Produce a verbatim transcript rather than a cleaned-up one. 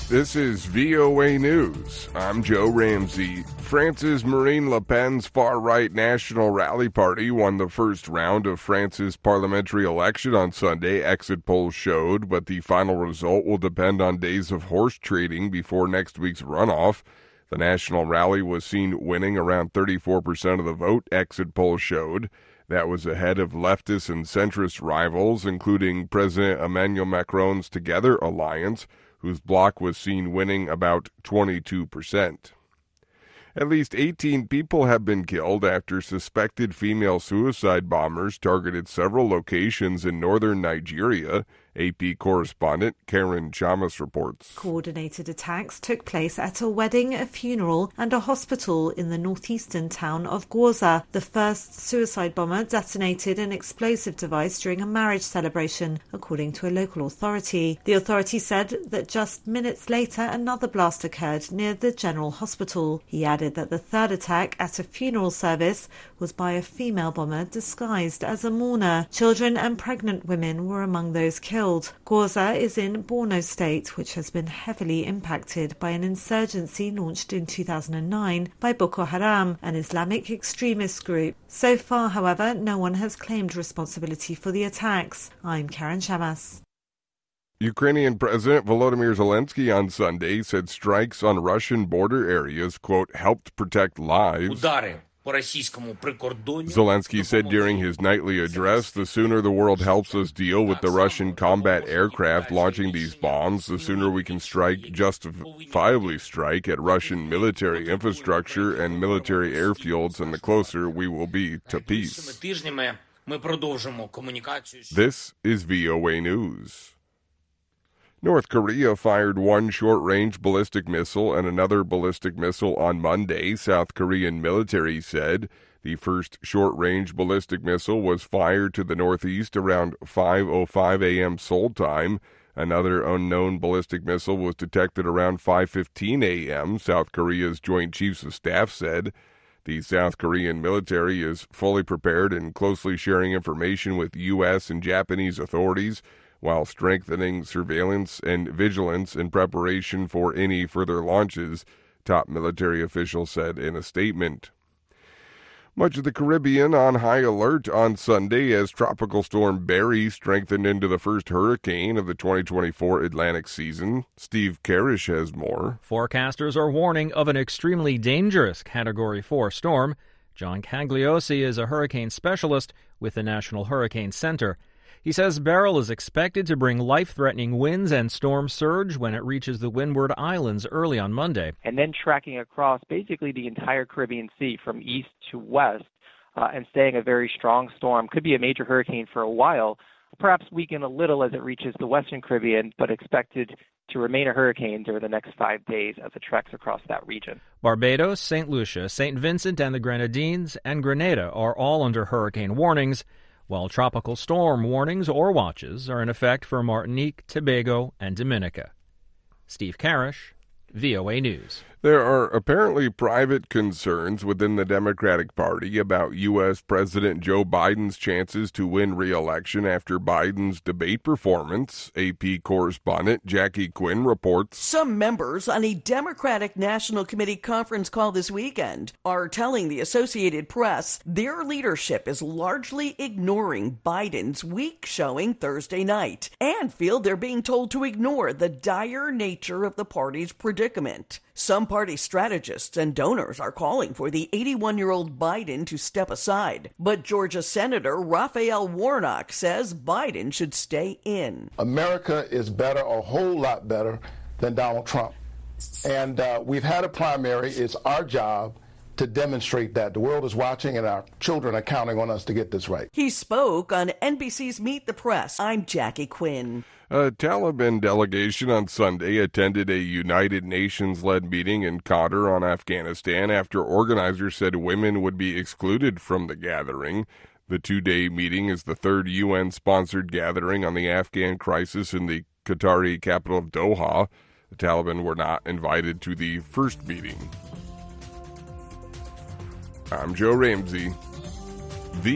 This is V O A News. I'm Joe Ramsey. France's Marine Le Pen's far-right National Rally Party won the first round of France's parliamentary election on Sunday, exit polls showed, but the final result will depend on days of horse trading before next week's runoff. The National Rally was seen winning around thirty-four percent of the vote, exit polls showed. That was ahead of leftist and centrist rivals, including President Emmanuel Macron's Together alliance, whose bloc was seen winning about twenty-two percent. At least eighteen people have been killed after suspected female suicide bombers targeted several locations in northern Nigeria, A P correspondent Karen Chamas reports. Coordinated attacks took place at a wedding, a funeral, and a hospital in the northeastern town of Gwoza. The first suicide bomber detonated an explosive device during a marriage celebration, according to a local authority. The authority said that just minutes later, another blast occurred near the General Hospital. He added that the third attack at a funeral service was by a female bomber disguised as a mourner. Children and pregnant women were among those killed. Gwoza is in Borno State, which has been heavily impacted by an insurgency launched in two thousand nine by Boko Haram, an Islamic extremist group. So far, however, no one has claimed responsibility for the attacks. I'm Karen Chamas. Ukrainian President Volodymyr Zelensky on Sunday said strikes on Russian border areas, quote, helped protect lives. Zelensky said during his nightly address, the sooner the world helps us deal with the Russian combat aircraft launching these bombs, the sooner we can strike, justifiably strike, at Russian military infrastructure and military airfields, and the closer we will be to peace. This is V O A News. North Korea fired one short-range ballistic missile and another ballistic missile on Monday, South Korean military said. The first short-range ballistic missile was fired to the northeast around five oh five a.m. Seoul time. Another unknown ballistic missile was detected around five fifteen a.m., South Korea's Joint Chiefs of Staff said. The South Korean military is fully prepared and closely sharing information with U S and Japanese authorities, while strengthening surveillance and vigilance in preparation for any further launches, top military officials said in a statement. Much of the Caribbean on high alert on Sunday as Tropical Storm Barry strengthened into the first hurricane of the twenty twenty-four Atlantic season. Steve Karish has more. Forecasters are warning of an extremely dangerous Category four storm. John Cagliosi is a hurricane specialist with the National Hurricane Center. He says Beryl is expected to bring life-threatening winds and storm surge when it reaches the Windward Islands early on Monday. And then tracking across basically the entire Caribbean Sea from east to west uh, and staying a very strong storm. Could be a major hurricane for a while, perhaps weaken a little as it reaches the western Caribbean, but expected to remain a hurricane during the next five days as it treks across that region. Barbados, Saint Lucia, Saint Vincent and the Grenadines, and Grenada are all under hurricane warnings, while tropical storm warnings or watches are in effect for Martinique, Tobago, and Dominica. Steve Karish, V O A News. There are apparently private concerns within the Democratic Party about U S. President Joe Biden's chances to win re-election after Biden's debate performance. A P correspondent Jackie Quinn reports. Some members on a Democratic National Committee conference call this weekend are telling the Associated Press their leadership is largely ignoring Biden's weak showing Thursday night and feel they're being told to ignore the dire nature of the party's predicament. Some party strategists and donors are calling for the eighty-one-year-old Biden to step aside. But Georgia Senator Raphael Warnock says Biden should stay in. America is better, a whole lot better, than Donald Trump. And uh, we've had a primary. It's our job to demonstrate that. The world is watching and our children are counting on us to get this right. He spoke on N B C's Meet the Press. I'm Jackie Quinn. A Taliban delegation on Sunday attended a United Nations-led meeting in Qatar on Afghanistan after organizers said women would be excluded from the gathering. The two-day meeting is the third U N-sponsored gathering on the Afghan crisis in the Qatari capital of Doha. The Taliban were not invited to the first meeting. I'm Joe Ramsey.